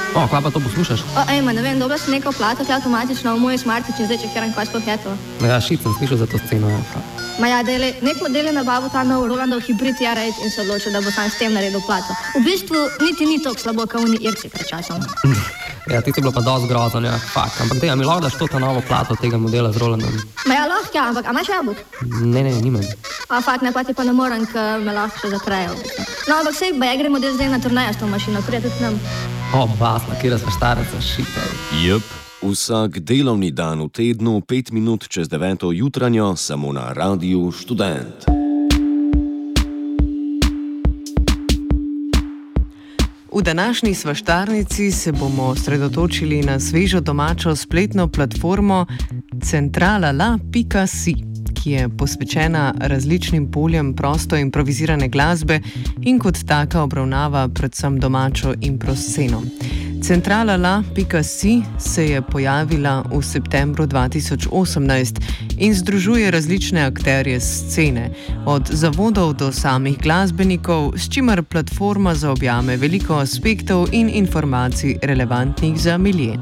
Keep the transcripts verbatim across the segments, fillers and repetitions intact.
O, kaj pa to poslušaš? O, ejma, ne vem, dobro sem nekaj plato, kaj avtomatično v moj smartič in zdaj čekiram, kaj sploh je to. Ja, šit sem slišal za to sceno. Ma ja, dele, nek model je nabavil ta nov Rolandov hibrid R osem in se odločil, da bo sam s tem naredil plato. V bistvu niti ni toliko slabo, kot oni Irci pred časom. Ja, ti si bilo pa dosti grozno, ja, fakt. Ampak dej, a mi lahko daš to ta novo plato tega modela z Rolandom? Ma ja, lahko, ja, ampak a imaš jabolk? Ne, ne, nimam. A fakt, ne, pa ti pa ne morem, ker me lahko še zaprejo. No, ampak sej, ba ja gremo del zdaj na turnejo s to mašino, prije tudi nam. O, basla, kjera sva štareca, šitaj. Jep, vsak delovni dan v tednu, pet minut čez deveto jutranjo, samo na Radiu Študent. V današnji svaštarnici se bomo osredotočili na svežo domačo spletno platformo centralala pika si, ki je posvečena različnim poljem prosto improvizirane glasbe in kot taka obravnava predvsem domačo improsceno. centralala pika si se je pojavila v septembru dva tisoč osemnajst in združuje različne akterje scene, od zavodov do samih glasbenikov, s čimer platforma zaobjame veliko aspektov in informacij relevantnih za milje.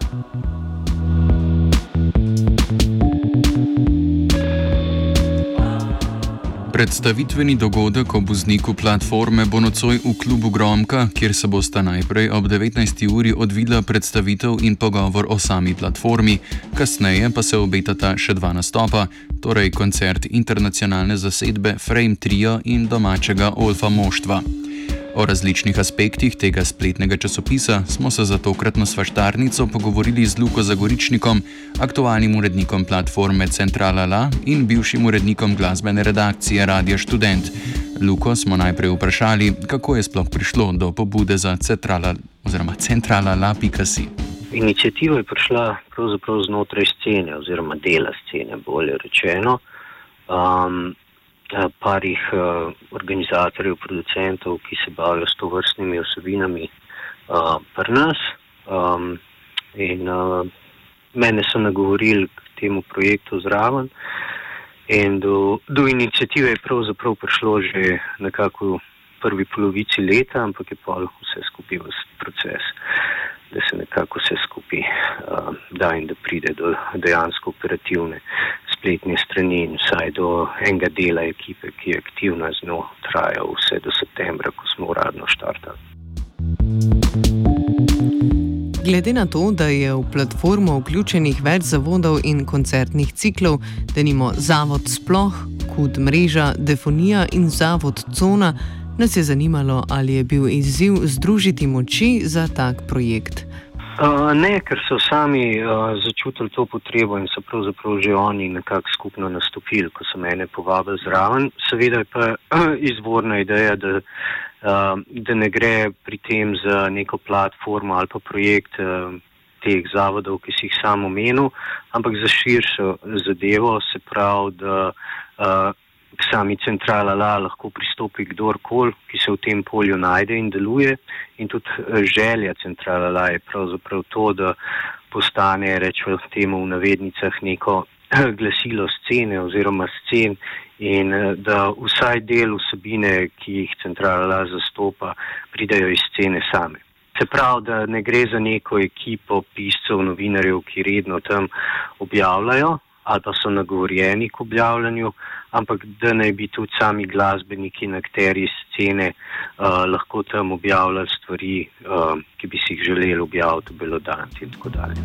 Predstavitveni dogodek ob vzniku platforme bo nocoj v klubu Gromka, kjer se bosta najprej ob devetnajsti uri odvila predstavitev in pogovor o sami platformi, kasneje pa se obetata še dva nastopa, torej koncert internacionalne zasedbe Frame Trio in domačega Olfa moštva. O različnih aspektih tega spletnega časopisa smo se za tokratno svaštarnico pogovorili z Luko Zagoričnikom, aktualnim urednikom platforme Centralala in bivšim urednikom glasbene redakcije Radia Študent. Luko smo najprej vprašali, kako je sploh prišlo do pobude za centralala pika si. Iniciativa je prišla pravzaprav znotraj scene oziroma dela scene, bolje rečeno. Um, parih uh, organizatorjev, producentov, ki se bavijo s tovrstnimi osebinami uh, pri nas. Um, in uh, mene so nagovorili k temu projektu zraven in do, do iniciative je pravzaprav prišlo že nekako v prvi polovici leta, ampak je pa vse skupaj v proces, da se nekako vse skupaj uh, da in da pride do dejansko operativne spletne strani in vsaj do enega dela ekipe, ki je aktivna z njo, traja vse do septembra, ko smo uradno štartali. Glede na to, da je v platformo vključenih več zavodov in koncertnih ciklov, denimo Zavod Sploh, Kud mreža, Defonija in Zavod Cona, nas je zanimalo, ali je bil izziv združiti moči za tak projekt. Uh, ne, ker so sami uh, začutili to potrebo in so pravzaprav že oni nekako skupno nastopili, ko so mene povabili zraven. Seveda je pa uh, izvorna ideja, da, uh, da ne gre pri tem za neko platformo ali pa projekt uh, teh zavodov, ki si jih sam omenil, ampak za širšo zadevo, se pravi, da uh, k sami centralala lahko pristopi kdorkoli, ki se v tem polju najde in deluje. In tudi želja centralala je pravzaprav to, da postane, rečemo temu v navednicah, neko glasilo scene oziroma scen in da vsaj del vsebine, ki jih centralala zastopa, pridejo iz scene same. Se pravi, da ne gre za neko ekipo piscev, novinarjev, ki redno tam objavljajo ali pa so nagovorjeni k objavljanju, ampak da naj bi tudi sami glasbeniki in akterji scene uh, lahko tam objavljali stvari, uh, ki bi si jih želeli objaviti, belodanti in tako dalje.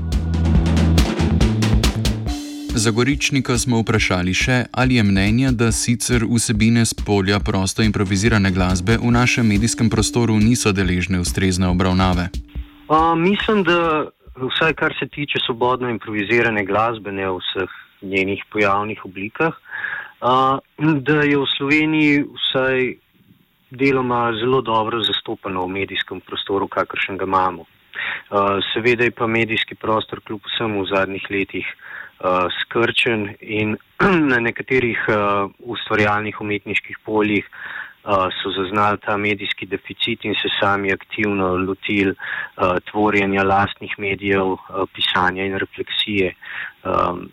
Zagoričnika smo vprašali še, ali je mnenja, da sicer vsebine z polja prosto improvizirane glasbe v našem medijskem prostoru niso deležne ustrezne obravnave. Uh, mislim, da vsaj kar se tiče svobodno improvizirane glasbe, ne v vseh njenih pojavnih oblikah, uh, da je v Sloveniji vsaj deloma zelo dobro zastopano v medijskem prostoru, kakršen ga imamo. Uh, seveda je pa medijski prostor kljub vsem v zadnjih letih uh, skrčen in na nekaterih uh, ustvarjalnih umetniških poljih uh, so zaznali ta medijski deficit in se sami aktivno lotili uh, tvorjenja lastnih medijev, uh, pisanja in refleksije. Um,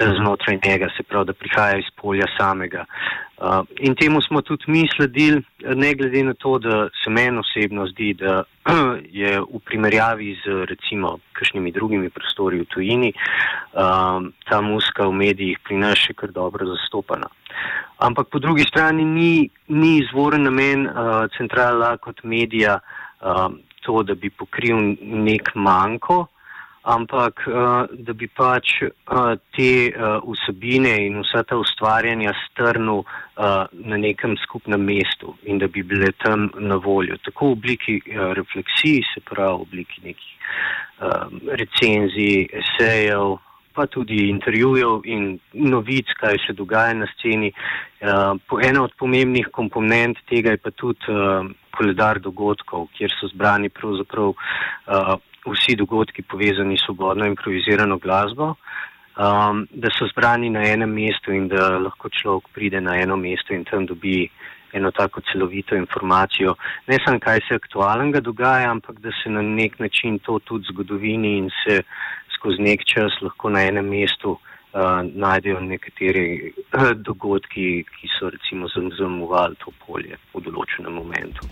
znotraj njega, se pravi, da prihaja iz polja samega. Uh, in temu smo tudi mi sledili, ne glede na to, da se meni osebno zdi, da je v primerjavi z recimo kakšnimi drugimi prostori v tujini uh, ta muzika v medijih pri nas še kar dobro zastopana. Ampak po drugi strani ni, ni izvoren namen uh, Centrala kot medija uh, to, da bi pokril nek manko, ampak uh, da bi pač uh, te uh, vsebine in vsa ta ustvarjanja strnil uh, na nekem skupnem mestu in da bi bile tam na voljo. Tako v obliki uh, refleksij, se pravi v obliki nekih uh, recenzij, esejev, pa tudi intervjujev in novic, kaj se dogaja na sceni. Uh, po ena od pomembnih komponent tega je pa tudi uh, koledar dogodkov, kjer so zbrani pravzaprav uh, vsi dogodki povezani s svobodno improvizirano glasbo, um, da so zbrani na enem mestu in da lahko človek pride na eno mesto in tam dobi eno tako celovito informacijo. Ne samo, kaj se aktualnega dogaja, ampak da se na nek način to tudi zgodovini in se skozi nek čas lahko na enem mestu uh, najdejo nekateri uh, dogodki, ki so recimo zaznamovali to polje v določenem momentu.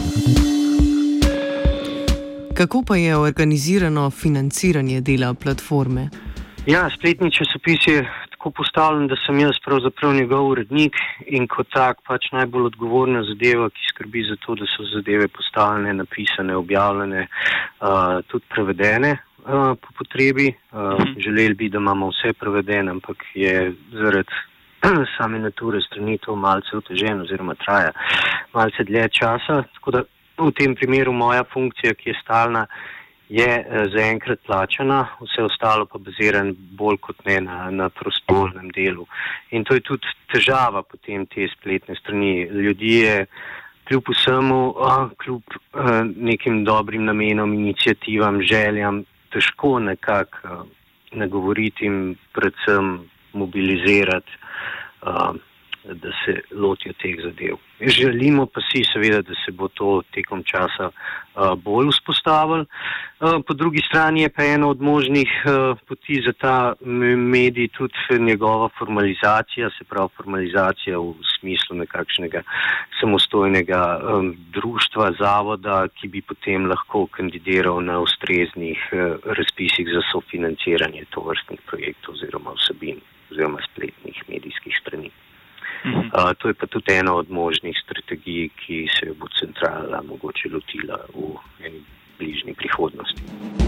Kako pa je organizirano financiranje dela platforme? Ja, spletni časopis je tako postavljen, da sem jaz pravzaprav njegov urednik in kot tak pač najbolj odgovorna zadeva, ki skrbi za to, da so zadeve postavljene, napisane, objavljene, uh, tudi prevedene uh, po potrebi. Uh, želeli bi, da imamo vse prevedene, ampak je zaradi same nature strani to malce oteženo oziroma traja malce dlje časa, tako da v tem primeru moja funkcija, ki je stalna, je zaenkrat plačana, vse ostalo pa baziran bolj kot ne na, na prostovoljnem delu. In to je tudi težava potem te spletne strani. Ljudi je kljub vsemu, kljub nekim dobrim namenom, iniciativam, željam, težko nekako nagovoriti in predvsem mobilizirati, da se lotijo teh zadev. Želimo pa si seveda, da se bo to tekom časa uh, bolj vzpostavilo. Uh, po drugi strani je pa ena od možnih uh, poti za ta medij tudi njegova formalizacija, se pravi formalizacija v smislu nekakšnega samostojnega um, društva, zavoda, ki bi potem lahko kandidiral na ustreznih uh, razpisih za sofinanciranje tovrstnih projektov oziroma vsebin oziroma spletnih medijskih strani. Uh, to je pa tudi ena od možnih strategij, ki se jo bo centrala mogoče lotila v eni bližnji prihodnosti.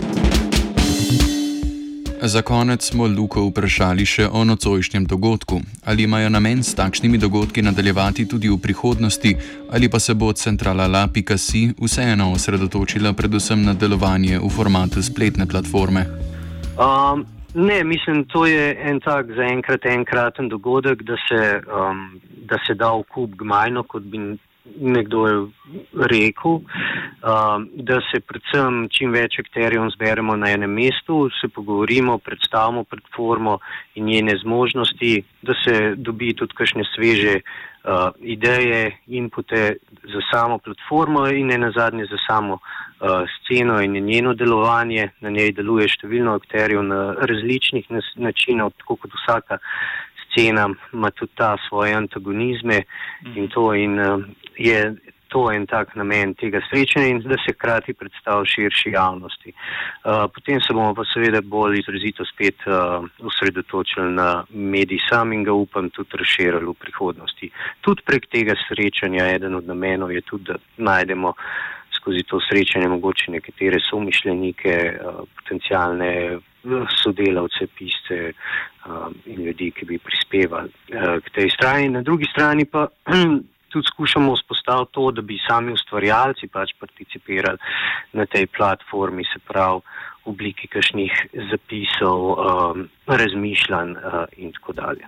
Za konec smo Luko vprašali še o nocojšnjem dogodku. Ali imajo namen s takšnimi dogodki nadaljevati tudi v prihodnosti, ali pa se bo centrala pika si vseeno osredotočila predvsem na delovanje v formatu spletne platforme? Um, Ne, mislim, to je en tak zaenkrat enkraten dogodek, da se, um, da se da v kup gmajno, kot bi nekdo rekel, um, da se predvsem čim več akterjev zberemo na enem mestu, se pogovorimo, predstavimo platformo in njene zmožnosti, da se dobi tudi kakšne sveže uh, ideje, inpute za samo platformo in ne nazadnje za samo Uh, sceno in njeno delovanje. Na njej deluje številno akterjev na različnih nas- načinov, tako kot vsaka scena ima tudi ta svoje antagonizme mm. in to in uh, je to en tak namen tega srečanja in da se hkrati predstavi širši javnosti. Uh, potem se bomo pa seveda bolj izrazito spet uh, osredotočili na medij sam in ga upam tudi razširili v prihodnosti. Tudi prek tega srečanja eden od namenov je tudi, da najdemo skozi to srečanje mogoče nekatere somišljenike, potencialne sodelavce, pisce in ljudi, ki bi prispevali k tej strani. Na drugi strani pa tudi skušamo vzpostaviti to, da bi sami ustvarjalci pač participirali na tej platformi, se pravi v obliki kakšnih zapisov, razmišljanj in tako dalje.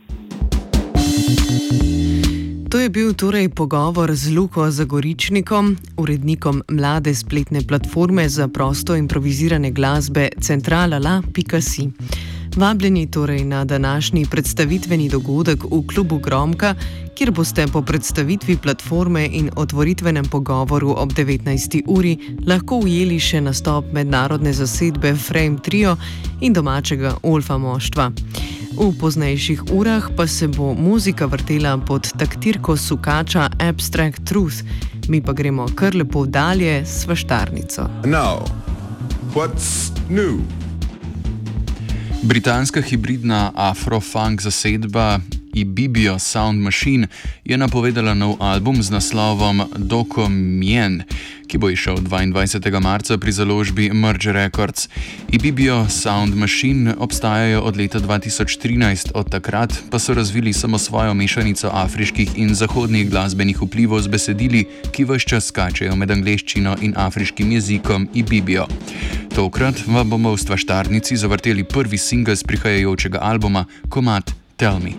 To je bil torej pogovor z Luko Zagoričnikom, urednikom mlade spletne platforme za prosto improvizirane glasbe centrala pika si. Vabljeni torej na današnji predstavitveni dogodek v klubu Gromka, kjer boste po predstavitvi platforme in otvoritvenem pogovoru ob devetnajsti uri lahko ujeli še nastop mednarodne zasedbe Frame Trio in domačega Olfa moštva. V poznejših urah pa se bo muzika vrtela pod taktirko sukača Abstract Truth, mi pa gremo kar lepo dalje s svaštarnico. Now, what's new? Britanska hibridna afro-funk zasedba Ibibio Sound Machine je napovedala nov album z naslovom Doko Mien, ki bo izšel dvaindvajsetega marca pri založbi Merge Records. Ibibio Sound Machine obstajajo od leta dva tisoč trinajst, od takrat pa so razvili samo svojo mešanico afriških in zahodnih glasbenih vplivov z besedili, ki ves čas skačejo med angleščino in afriškim jezikom Ibibio. Tokrat vam bomo v svaštarnici zavrteli prvi singel z prihajajočega albuma, komad Tell Me.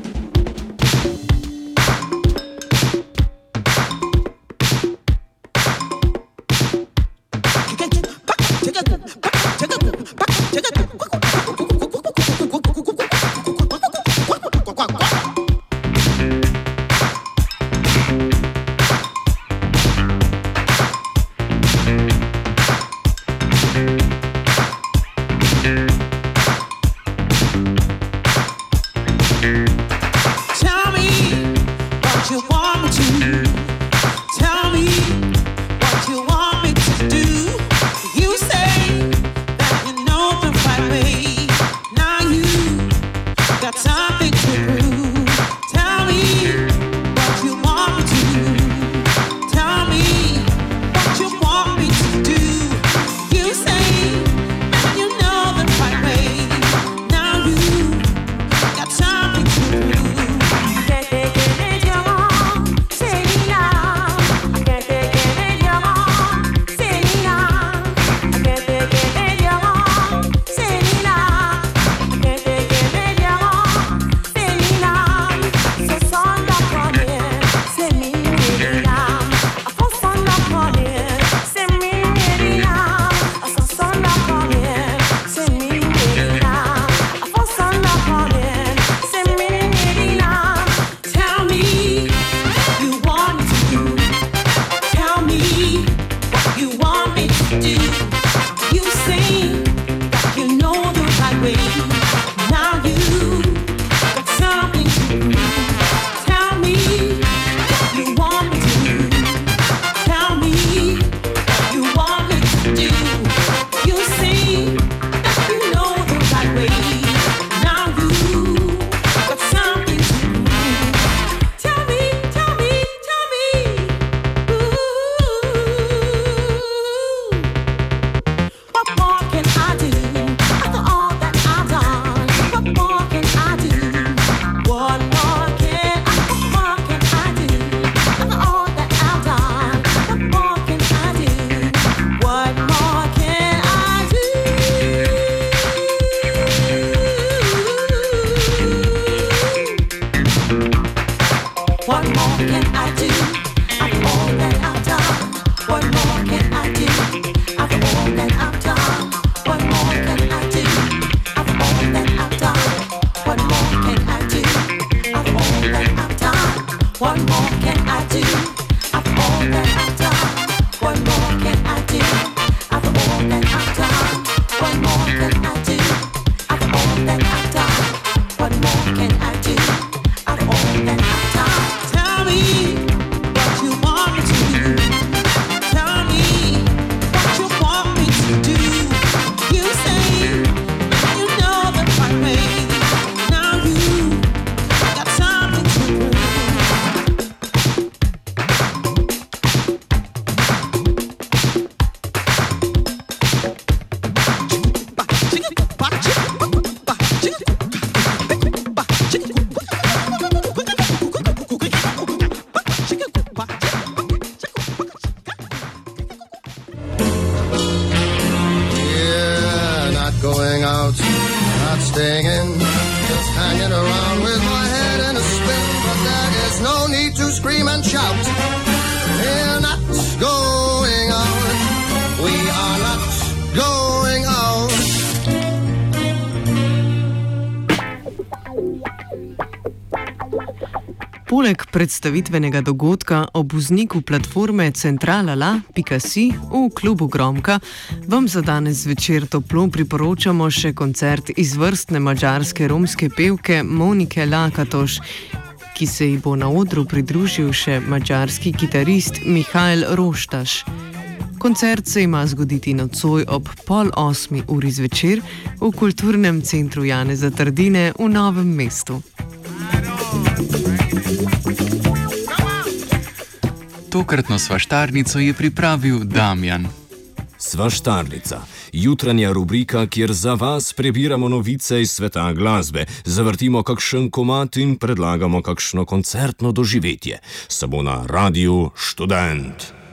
staying in, just hanging around with my head in a spin. But there is no need to scream and shout. We're not going out. We are not going out. Poleg predstavitvenega dogodka ob vzniku platforme centrala pika si v klubu Gromka vam za danes zvečer toplo priporočamo še koncert izvrstne madžarske romske pevke Monike Lakatoš, ki se ji bo na odru pridružil še madžarski kitarist Mihajl Roštaš. Koncert se ima zgoditi nocoj ob pol osmi uri zvečer v Kulturnem centru Janeza Trdine v Novem mestu. Tokratno svaštarnico je pripravil Damjan. Svaštarnica, jutranja rubrika, kjer za vas prebiramo novice iz sveta glasbe, zavrtimo kakšen komad in predlagamo kakšno koncertno doživetje. Samo na Radiu Študent.